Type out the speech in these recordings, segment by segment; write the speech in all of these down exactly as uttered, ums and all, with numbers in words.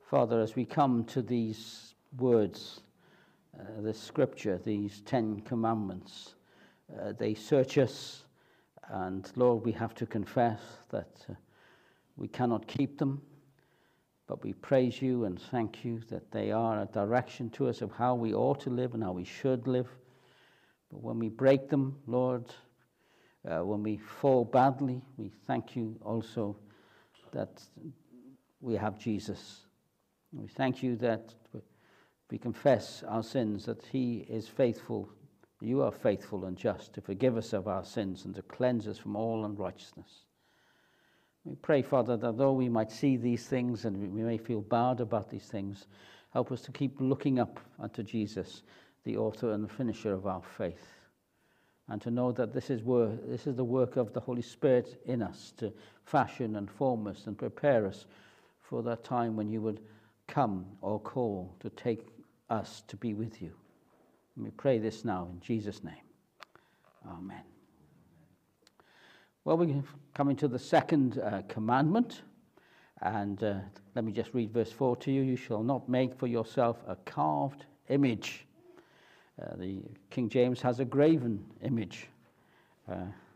Father, as we come to these words, uh, this scripture, these Ten Commandments, uh, they search us, and Lord, we have to confess that uh, we cannot keep them, but we praise you and thank you that they are a direction to us of how we ought to live and how we should live. But when we break them, Lord, uh, when we fall badly, we thank you also that we have Jesus. We thank you that we confess our sins, that he is faithful, you are faithful and just to forgive us of our sins and to cleanse us from all unrighteousness. We pray, Father, that though we might see these things and we may feel bad about these things, help us to keep looking up unto Jesus, the author and the finisher of our faith, and to know that this is, work, this is the work of the Holy Spirit in us to fashion and form us and prepare us for that time when you would come or call to take us to be with you. And we pray this now in Jesus' name. Amen. Well, we're coming to the second uh, commandment, and uh, let me just read verse four to you. You shall not make for yourself a carved image. Uh, the King James has a graven image. Uh,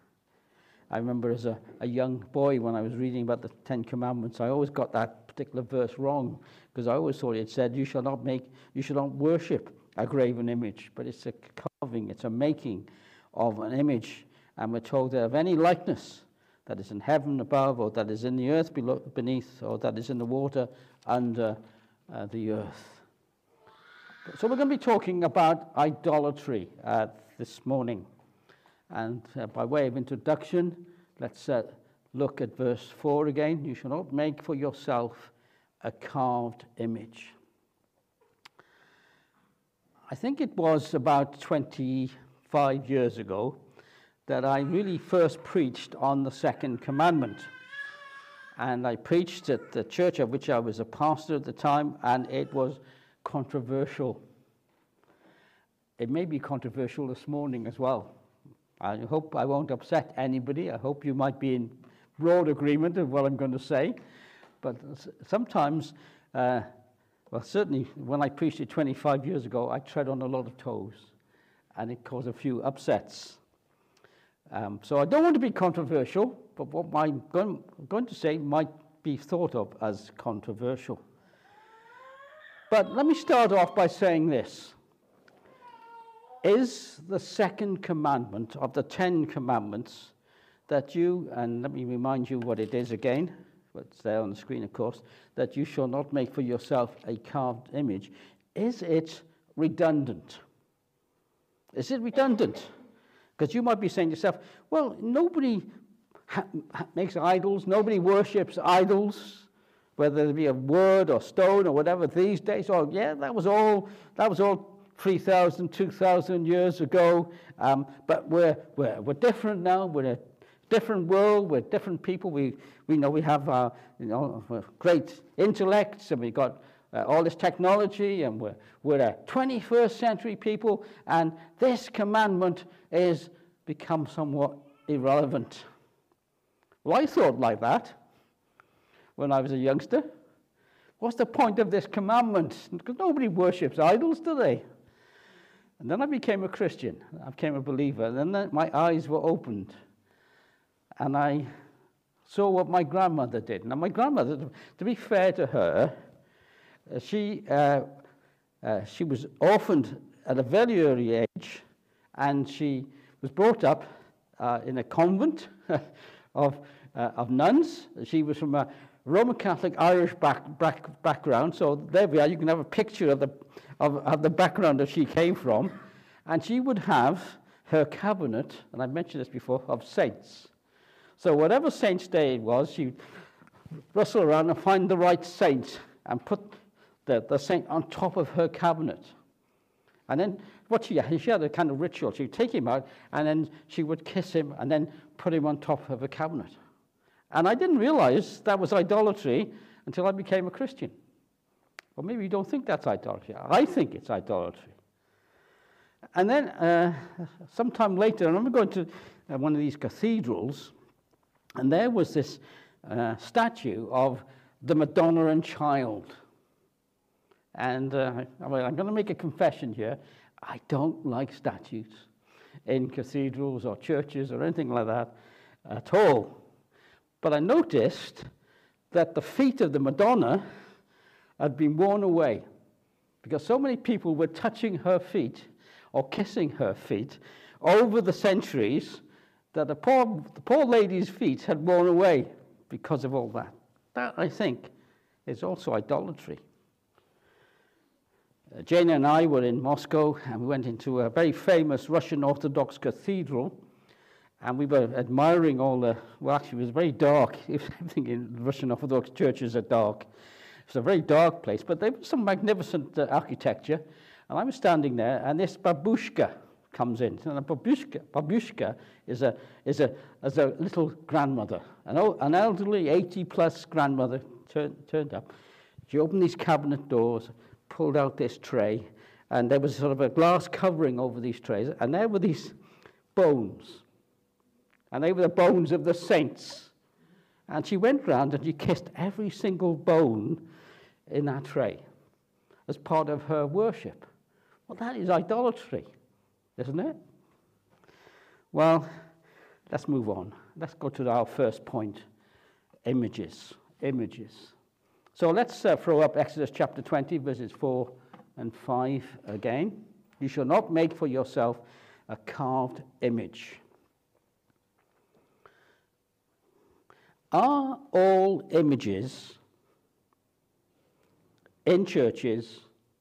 I remember as a, a young boy when I was reading about the Ten Commandments, I always got that particular verse wrong, because I always thought it said, you shall not make, you shall not worship a graven image, but it's a carving, it's a making of an image. And we're told that of any likeness that is in heaven above, or that is in the earth below, beneath, or that is in the water under uh, the earth. So we're going to be talking about idolatry uh, this morning. And uh, by way of introduction, let's uh, look at verse four again. You shall not make for yourself a carved image. I think it was about twenty-five years ago that I really first preached on the second commandment. And I preached at the church of which I was a pastor at the time, and it was controversial. It may be controversial this morning as well. I hope I won't upset anybody. I hope you might be in broad agreement of what I'm going to say. But sometimes, uh, well, certainly when I preached it twenty-five years ago, I tread on a lot of toes, and it caused a few upsets. Um, so I don't want to be controversial, but what I'm going, going to say might be thought of as controversial. But let me start off by saying this. Is the second commandment of the Ten Commandments that you, and let me remind you what it is again, it's there on the screen, of course, that you shall not make for yourself a carved image, is it redundant? Is it redundant? Because you might be saying to yourself, well, nobody ha- ha- makes idols, nobody worships idols, whether it be a wood or stone or whatever these days. Oh, yeah, that was all, that was all three thousand, two thousand years ago, um, but we're, we're, we're different now, we're a different world, we're different people, we, we know we have uh, you know, great intellects, and we've got uh, all this technology, and we're, we're a twenty-first century people, and this commandment is become somewhat irrelevant. Well, I thought like that when I was a youngster. What's the point of this commandment? Because nobody worships idols, do they? And then I became a Christian. I became a believer. And then my eyes were opened. And I saw what my grandmother did. Now, my grandmother, to be fair to her, she, uh, uh, she was orphaned at a very early age. And she was brought up uh, in a convent of, uh, of nuns. She was from a Roman Catholic Irish back, back, background, so there we are. You can have a picture of the of, of the background that she came from, and she would have her cabinet, and I've mentioned this before, of saints. So whatever saint's day it was, she'd rustle around and find the right saint and put the, the saint on top of her cabinet. And then what she had, she had a kind of ritual. She'd take him out, and then she would kiss him, and then put him on top of her cabinet. And I didn't realize that was idolatry until I became a Christian. Or maybe you don't think that's idolatry. I think it's idolatry. And then uh, sometime later, I remember going to uh, one of these cathedrals, and there was this uh, statue of the Madonna and Child. And uh, I'm going to make a confession here. I don't like statues in cathedrals or churches or anything like that at all. But I noticed that the feet of the Madonna had been worn away because so many people were touching her feet or kissing her feet over the centuries that the poor, the poor lady's feet had worn away because of all that. That, I think, is also idolatry. Uh, Jane and I were in Moscow, and we went into a very famous Russian Orthodox cathedral, and we were admiring all the, well, actually, it was very dark. Everything in Russian Orthodox churches are dark. It's a very dark place, but there was some magnificent uh, architecture, and I was standing there, and this babushka comes in. And a babushka, babushka is a is a as a little grandmother, an old, an elderly eighty-plus grandmother turned turned up. She opened these cabinet doors, pulled out this tray, and there was sort of a glass covering over these trays, and there were these bones, and they were the bones of the saints. And she went round and she kissed every single bone in that tray as part of her worship. Well, that is idolatry, isn't it? Well, let's move on. Let's go to our first point, images. Images. So let's uh, throw up Exodus chapter twenty, verses four and five again. You shall not make for yourself a carved image. Are all images in churches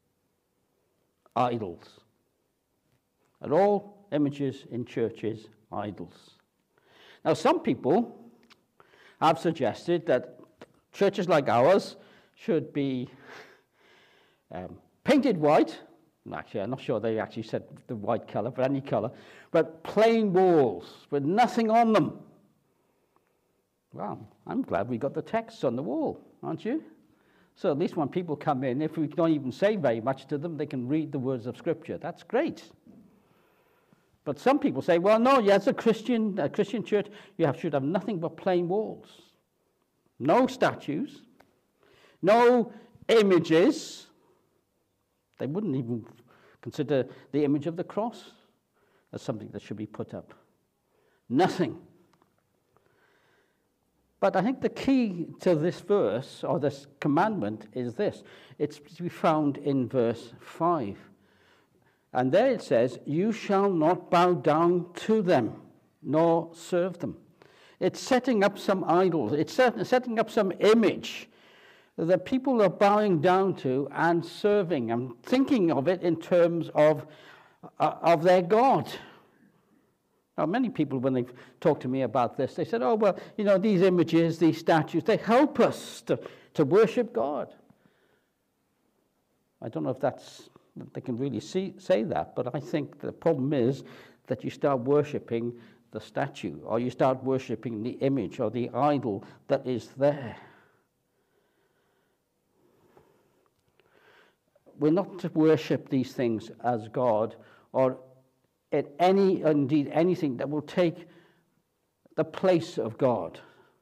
idols? Are all images in churches idols? Now, some people have suggested that churches like ours should be um, painted white. Actually, I'm not sure they actually said the white color, but any color, but plain walls with nothing on them. Well, I'm glad we got the texts on the wall, aren't you? So at least when people come in, if we don't even say very much to them, they can read the words of Scripture. That's great. But some people say, well, no, yeah, as a Christian, a Christian church, you have, should have nothing but plain walls. No statues. No images. They wouldn't even consider the image of the cross as something that should be put up. Nothing. But I think the key to this verse, or this commandment, is this. It's to be found in verse five. And there it says, you shall not bow down to them, nor serve them. It's setting up some idols. It's set, setting up some image that people are bowing down to and serving and thinking of it in terms of, uh, of their God. Now, many people, when they've talked to me about this, they said, oh, well, you know, these images, these statues, they help us to, to worship God. I don't know if that's, they can really see, say that, but I think the problem is that you start worshipping the statue, or you start worshipping the image or the idol that is there. We're not to worship these things as God, or at any, indeed anything that will take the place of God.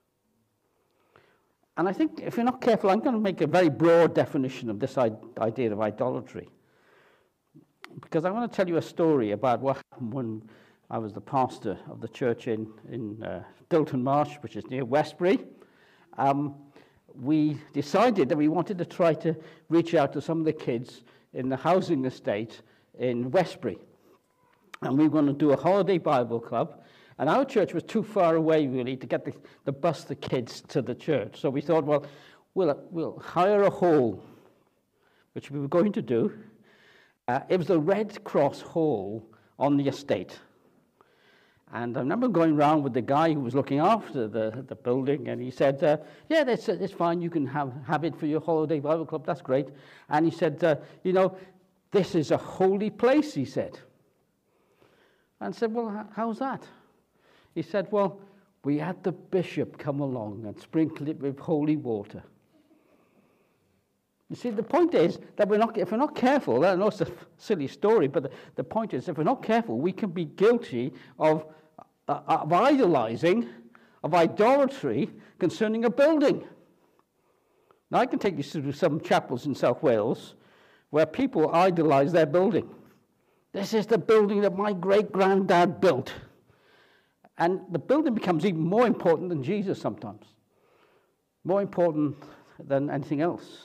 And I think if you're not careful, I'm going to make a very broad definition of this idea of idolatry. Because I want to tell you a story about what happened when I was the pastor of the church in, in uh, Dilton Marsh, which is near Westbury. Um, we decided that we wanted to try to reach out to some of the kids in the housing estate in Westbury. And we were going to do a holiday Bible club. And our church was too far away, really, to get the, the bus the kids to the church. So we thought, well, we'll, we'll hire a hall, which we were going to do. Uh, it was the Red Cross Hall on the estate. And I remember going around with the guy who was looking after the, the building, and he said, uh, yeah, that's, that's fine, you can have, have it for your holiday Bible club, that's great. And he said, uh, you know, this is a holy place, he said. And I said, well, how's that? He said, well, we had the bishop come along and sprinkle it with holy water. You see, the point is that we're not, if we're not careful, I know it's a silly story, but the, the point is, if we're not careful, we can be guilty of, uh, of idolizing, of idolatry concerning a building. Now, I can take you through some chapels in South Wales where people idolize their building. This is the building that my great-granddad built. And the building becomes even more important than Jesus sometimes. More important than anything else.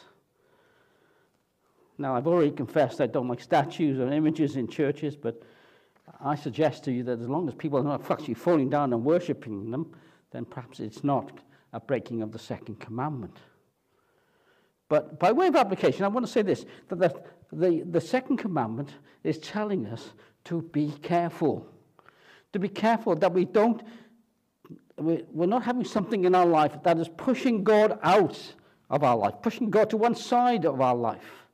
Now, I've already confessed I don't like statues or images in churches, but I suggest to you that as long as people are not actually falling down and worshipping them, then perhaps it's not a breaking of the second commandment. But by way of application, I want to say this, that the, the, the second commandment is telling us to be careful. To be careful that we don't, we're not having something in our life that is pushing God out of our life, pushing God to one side of our life.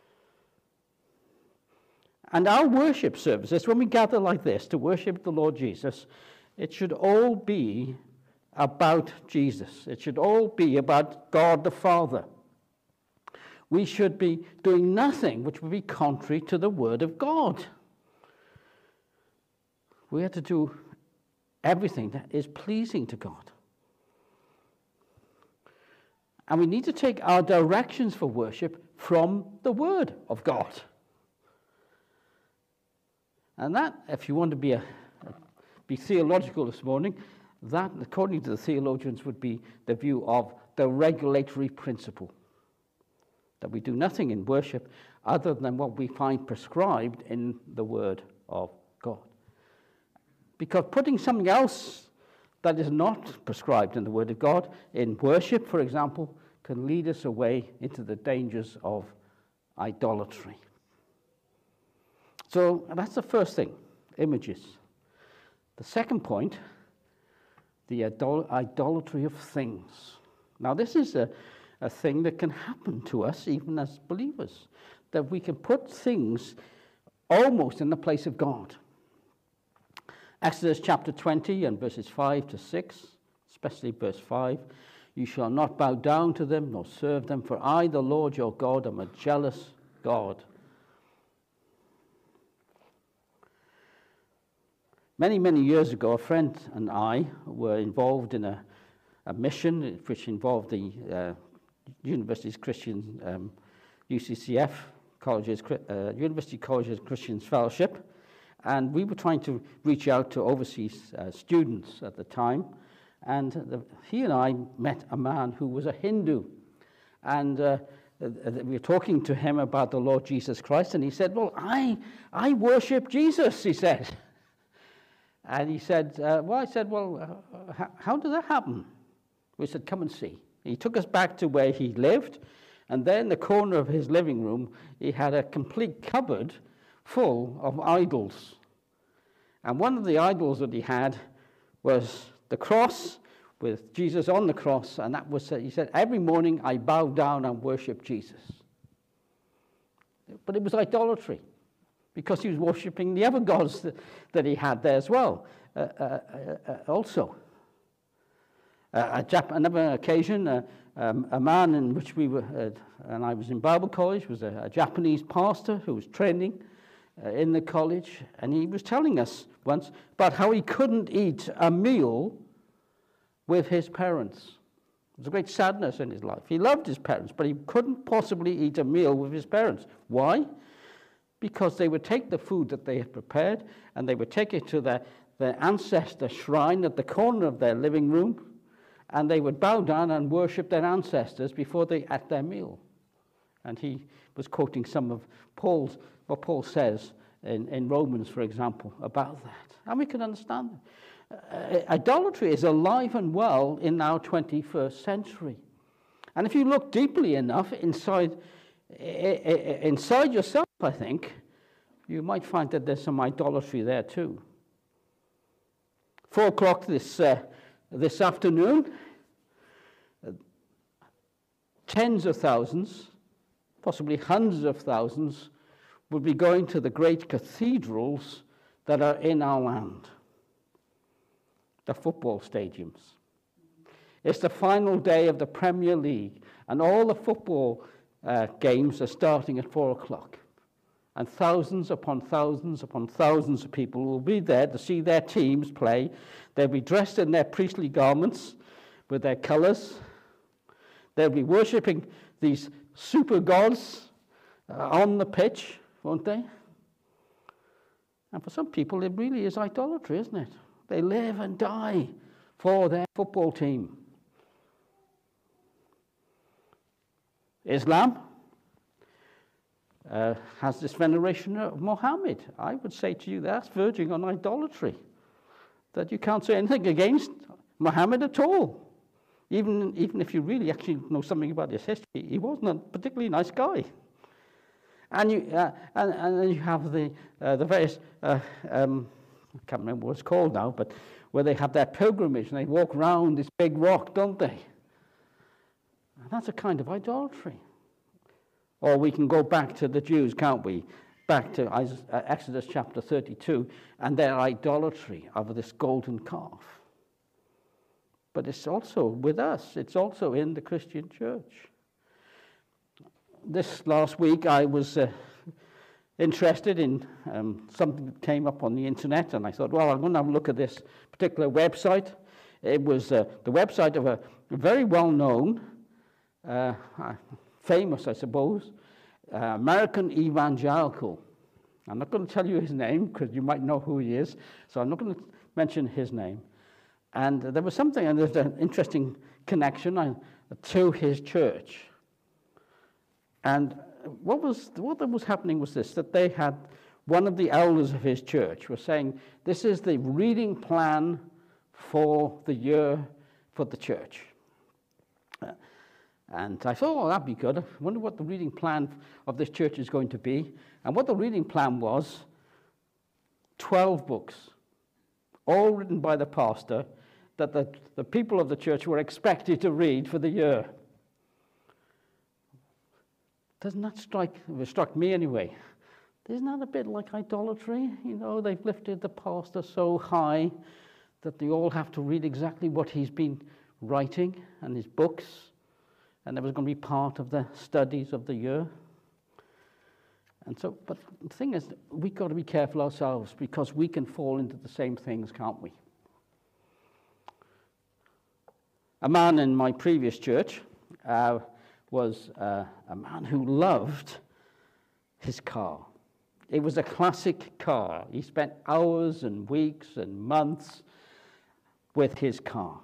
And our worship services, when we gather like this to worship the Lord Jesus, it should all be about Jesus. It should all be about God the Father. We should be doing nothing which would be contrary to the Word of God. We have to do everything that is pleasing to God. And we need to take our directions for worship from the Word of God. And that, if you want to be a, be theological this morning, that, according to the theologians, would be the view of the regulatory principle. That we do nothing in worship other than what we find prescribed in the Word of God. Because putting something else that is not prescribed in the Word of God in worship, for example, can lead us away into the dangers of idolatry. So that's the first thing, images. The second point, the idol- idolatry of things. Now this is a, a thing that can happen to us even as believers, that we can put things almost in the place of God. Exodus chapter twenty and verses five to six, especially verse five, you shall not bow down to them nor serve them, for I, the Lord your God, am a jealous God. Many, many years ago, a friend and I were involved in a, a mission which involved the uh, University's Christian, um, U C C F, colleges, uh, University Colleges Christians Fellowship, and we were trying to reach out to overseas uh, students at the time, and the, he and I met a man who was a Hindu, and uh, we were talking to him about the Lord Jesus Christ, and he said, well, I, I worship Jesus, he said. And he said, uh, well, I said, well, uh, how, how does that happen? We said, come and see. He took us back to where he lived, and there in the corner of his living room, he had a complete cupboard full of idols. And one of the idols that he had was the cross with Jesus on the cross, and that was, he said, every morning I bow down and worship Jesus. But it was idolatry, because he was worshipping the other gods that, that he had there as well, uh, uh, uh, also. Uh, a Jap- another occasion, uh, um, a man in which we were, uh, and I was in Bible college, was a, a Japanese pastor who was training uh, in the college, and he was telling us once about how he couldn't eat a meal with his parents. There was a great sadness in his life. He loved his parents, but he couldn't possibly eat a meal with his parents. Why? Because they would take the food that they had prepared and they would take it to their, their ancestor shrine at the corner of their living room, and they would bow down and worship their ancestors before they ate their meal. And he was quoting some of Paul's, what Paul says in, in Romans, for example, about that. And we can understand that. Uh, idolatry is alive and well in our twenty-first century. And if you look deeply enough inside Inside yourself, I think, you might find that there's some idolatry there too. Four o'clock this uh, this afternoon, uh, tens of thousands, possibly hundreds of thousands, will be going to the great cathedrals that are in our land, the football stadiums. It's the final day of the Premier League, and all the football Uh, games are starting at four o'clock. And thousands upon thousands upon thousands of people will be there to see their teams play. They'll be dressed in their priestly garments with their colors. They'll be worshipping these super gods uh, on the pitch, won't they? And for some people, it really is idolatry, isn't it? They live and die for their football team. Islam uh, has this veneration of Muhammad. I would say to you that's verging on idolatry. That you can't say anything against Muhammad at all. Even, even if you really actually know something about his history, he wasn't a particularly nice guy. And you, uh, and, and then you have the, uh, the various, uh, um, I can't remember what it's called now, but where they have their pilgrimage and they walk around this big rock, don't they? And that's a kind of idolatry. Or we can go back to the Jews, can't we? Back to Exodus chapter thirty-two and their idolatry of this golden calf. But it's also with us. It's also in the Christian church. This last week I was uh, interested in um, something that came up on the internet, and I thought, well, I'm going to have a look at this particular website. It was uh, the website of a very well-known, uh, famous, I suppose, uh, American evangelical. I'm not going to tell you his name because you might know who he is, so I'm not going to mention his name. And there was something, and there's an interesting connection uh, to his church. And what was what was happening was this, that they had, one of the elders of his church was saying, this is the reading plan for the year for the church. Uh, and I thought, oh, that'd be good. I wonder what the reading plan of this church is going to be. And what the reading plan was, twelve books, all written by the pastor, that the, the people of the church were expected to read for the year. Doesn't that strike, it struck me anyway, isn't that a bit like idolatry? You know, they've lifted the pastor so high that they all have to read exactly what he's been writing and his books, and it was going to be part of the studies of the year. And so, but the thing is, we've got to be careful ourselves because we can fall into the same things, can't we? A man in my previous church uh, was uh, a man who loved his car. It was a classic car. He spent hours and weeks and months with his car.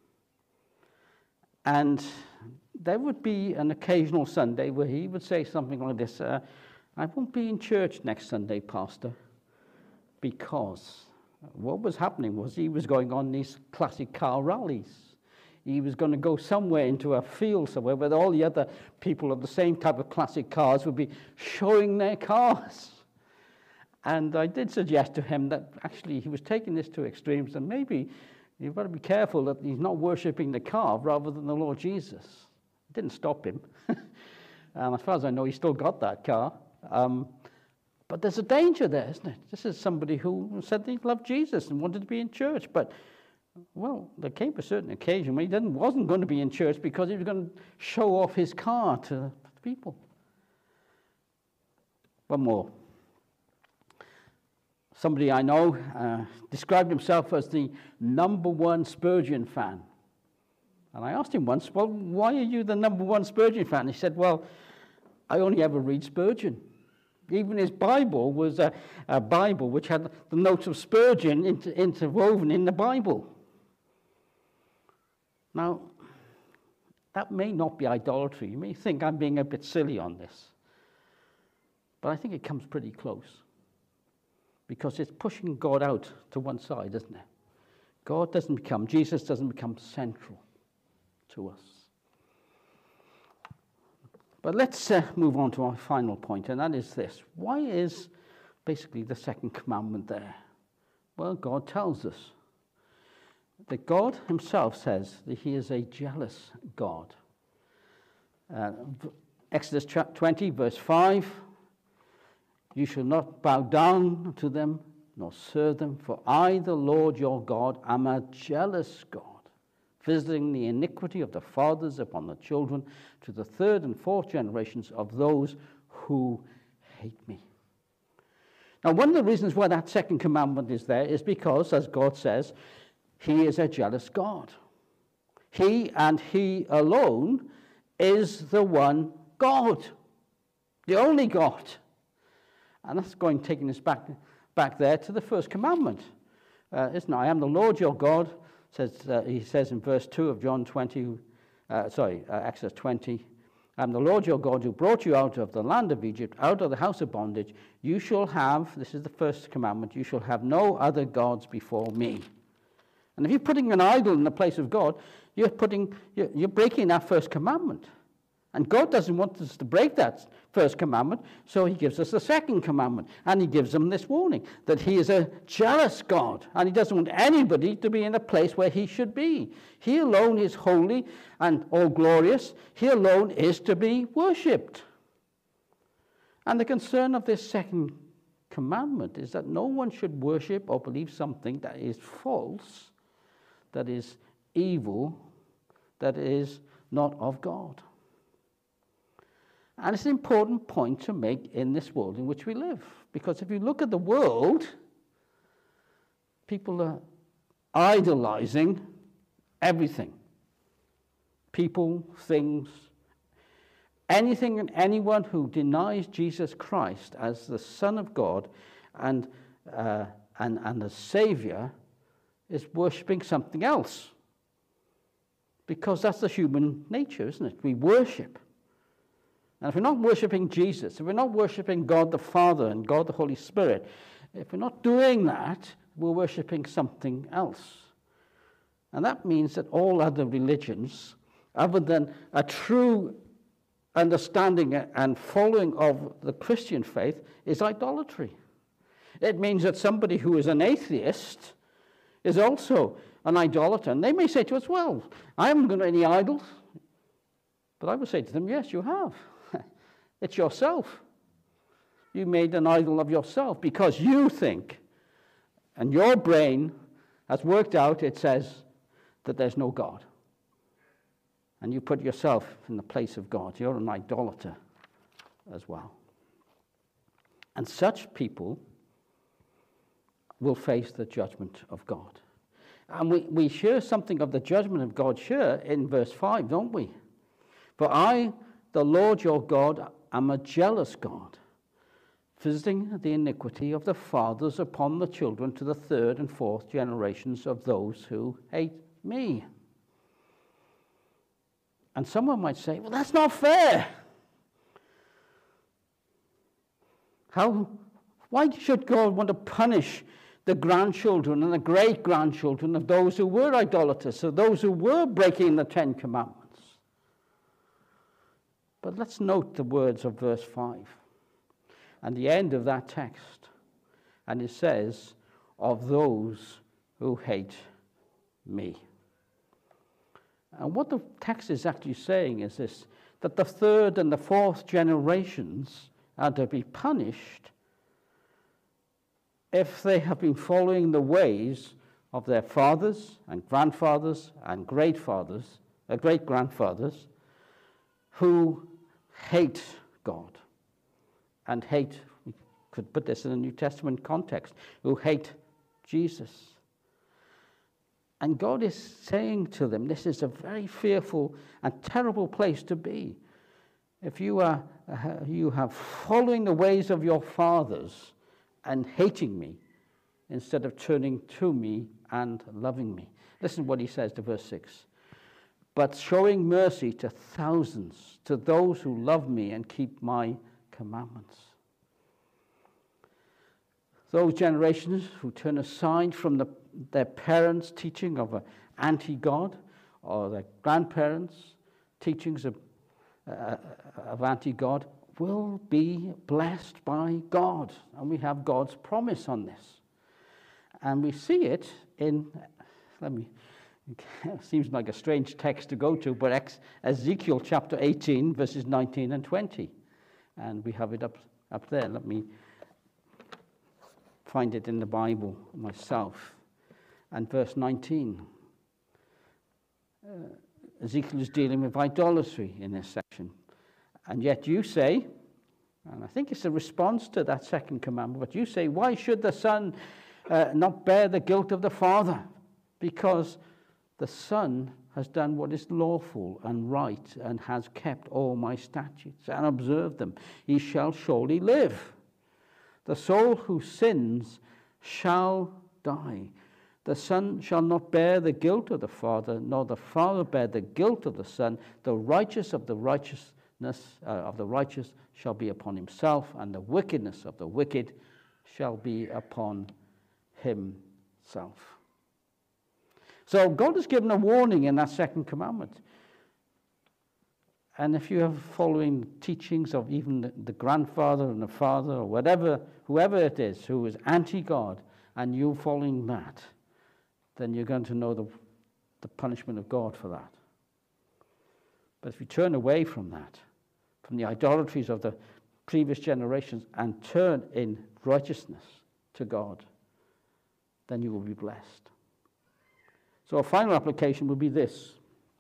And there would be an occasional Sunday where he would say something like this, uh, I won't be in church next Sunday, Pastor, because what was happening was he was going on these classic car rallies. He was going to go somewhere into a field somewhere where all the other people of the same type of classic cars would be showing their cars. And I did suggest to him that actually he was taking this to extremes, and maybe you've got to be careful that he's not worshipping the car rather than the Lord Jesus. It didn't stop him. And as far as I know, he still got that car. Um, but there's a danger there, isn't it? This is somebody who said he loved Jesus and wanted to be in church, but well, there came a certain occasion when he didn't, wasn't going to be in church because he was going to show off his car to the people. One more. Somebody I know uh, described himself as the number one Spurgeon fan. And I asked him once, well, why are you the number one Spurgeon fan? He said, well, I only ever read Spurgeon. Even his Bible was a, a Bible which had the notes of Spurgeon inter, interwoven in the Bible. Now, that may not be idolatry. You may think I'm being a bit silly on this. But I think it comes pretty close. Because it's pushing God out to one side, isn't it? God doesn't become, Jesus doesn't become central to us. But let's uh, move on to our final point, and that is this. Why is basically the second commandment there? Well, God tells us that God himself says that he is a jealous God. Uh, Exodus twenty, verse five, you shall not bow down to them, nor serve them, for I, the Lord your God, am a jealous God, visiting the iniquity of the fathers upon the children to the third and fourth generations of those who hate me. Now, one of the reasons why that second commandment is there is because, as God says, he is a jealous God. He and he alone is the one God. The only God. And that's going, taking us back, back there to the first commandment. Uh, isn't it? I am the Lord your God, says, uh, he says in verse two of John twenty, uh, sorry, uh, Exodus twenty, I am the Lord your God who brought you out of the land of Egypt, out of the house of bondage. You shall have, this is the first commandment, you shall have no other gods before me. And if you're putting an idol in the place of God, you're putting, you're, you're breaking that first commandment. And God doesn't want us to break that first commandment, so he gives us the second commandment. And he gives them this warning, that he is a jealous God, and he doesn't want anybody to be in a place where he should be. He alone is holy and all glorious. He alone is to be worshipped. And the concern of this second commandment is that no one should worship or believe something that is false, that is evil, that is not of God. And it's an important point to make in this world in which we live. Because if you look at the world, people are idolizing everything. People, things, anything and anyone who denies Jesus Christ as the Son of God and, uh, and, and the Savior is worshipping something else. Because that's the human nature, isn't it? We worship. And if we're not worshipping Jesus, if we're not worshipping God the Father and God the Holy Spirit, if we're not doing that, we're worshipping something else. And that means that all other religions, other than a true understanding and following of the Christian faith, is idolatry. It means that somebody who is an atheist is also an idolater. And they may say to us, well, I haven't got any idols. But I would say to them, yes, you have. It's yourself. You made an idol of yourself because you think, and your brain has worked out, it says that there's no God. And you put yourself in the place of God. You're an idolater as well. And such people will face the judgment of God. And we, we hear something of the judgment of God here in verse five, don't we? For I, the Lord your God, am a jealous God, visiting the iniquity of the fathers upon the children to the third and fourth generations of those who hate me. And someone might say, well, that's not fair. How, why should God want to punish the grandchildren and the great-grandchildren of those who were idolaters, of those who were breaking the Ten Commandments? But let's note the words of verse five and the end of that text. And it says, of those who hate me. And what the text is actually saying is this, that the third and the fourth generations are to be punished if they have been following the ways of their fathers and grandfathers and great-fathers, uh, great-grandfathers, who hate God and hate, we could put this in a New Testament context, who hate Jesus. And God is saying to them, this is a very fearful and terrible place to be. If you are uh, you have following the ways of your fathers and hating me instead of turning to me and loving me. Listen what he says to verse six. But showing mercy to thousands, to those who love me and keep my commandments. Those generations who turn aside from the, their parents' teaching of an anti-God, or their grandparents' teachings of, uh, of anti-God, will be blessed by God. And we have God's promise on this. And we see it in, let me, it seems like a strange text to go to, but Ezekiel chapter eighteen, verses nineteen and twenty. And we have it up, up there. Let me find it in the Bible myself. And verse nineteen. Uh, Ezekiel is dealing with idolatry in this section. And yet you say, and I think it's a response to that second commandment, but you say, why should the son uh, not bear the guilt of the father? Because the son has done what is lawful and right, and has kept all my statutes and observed them, he shall surely live. The soul who sins shall die. The Son shall not bear the guilt of the Father, nor the Father bear the guilt of the Son. The righteous of the righteousness uh, of the righteous shall be upon himself, and the wickedness of the wicked shall be upon himself. So God has given a warning in that second commandment. And if you have following teachings of even the, the grandfather and the father, or whatever, whoever it is who is anti-God, and you following that, then you're going to know the, the punishment of God for that. But if you turn away from that, from the idolatries of the previous generations, and turn in righteousness to God, then you will be blessed. So a final application would be this.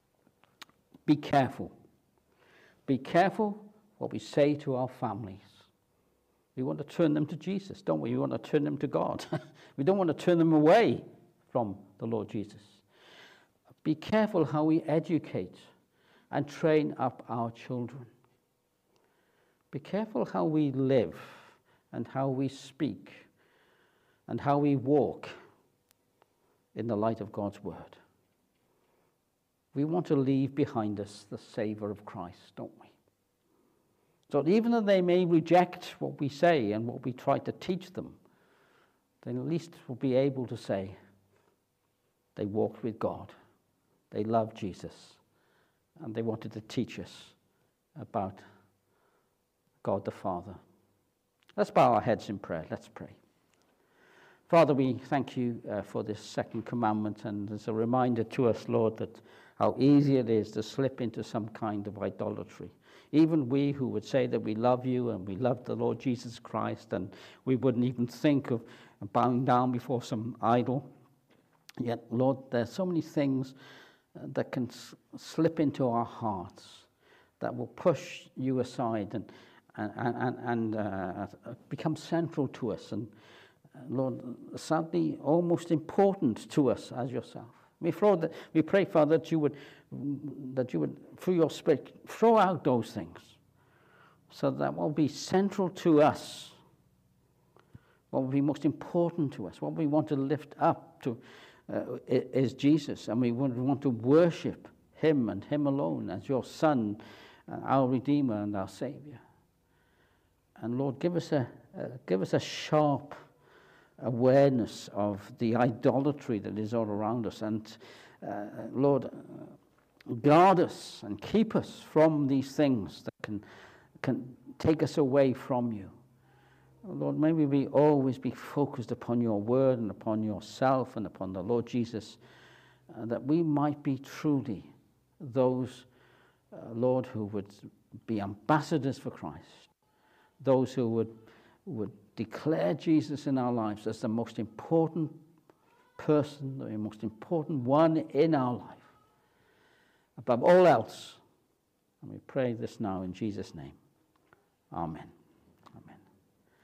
Be careful. Be careful what we say to our families. We want to turn them to Jesus, don't we? We want to turn them to God. We don't want to turn them away from the Lord Jesus. Be careful how we educate and train up our children. Be careful how we live and how we speak and how we walk in the light of God's word. We want to leave behind us the savor of Christ, don't we? So even though they may reject what we say and what we try to teach them, then at least we'll be able to say they walked with God, they loved Jesus, and they wanted to teach us about God the Father. Let's bow our heads in prayer. Let's pray. Father, we thank you uh, for this second commandment, and as a reminder to us, Lord, that how easy it is to slip into some kind of idolatry. Even we who would say that we love you and we love the Lord Jesus Christ, and we wouldn't even think of bowing down before some idol. Yet, Lord, there's so many things uh, that can s- slip into our hearts that will push you aside and and and, and uh, become central to us, and uh, Lord, sadly, almost important to us as yourself. We, that, we pray, Father, that you would, that you would, through your Spirit, throw out those things, so that what will be central to us, what will be most important to us, what we want to lift up to, uh, is Jesus, and we want to worship him and him alone as your Son, uh, our Redeemer and our Savior. And Lord, give us a uh, give us a sharp awareness of the idolatry that is all around us, and uh, Lord, uh, guard us and keep us from these things that can can take us away from you. Lord, may we always be focused upon your word and upon yourself and upon the Lord Jesus, uh, that we might be truly those, uh, Lord, who would be ambassadors for Christ, those who would would declare Jesus in our lives as the most important person, the most important one in our life, above all else. And we pray this now in Jesus' name. Amen.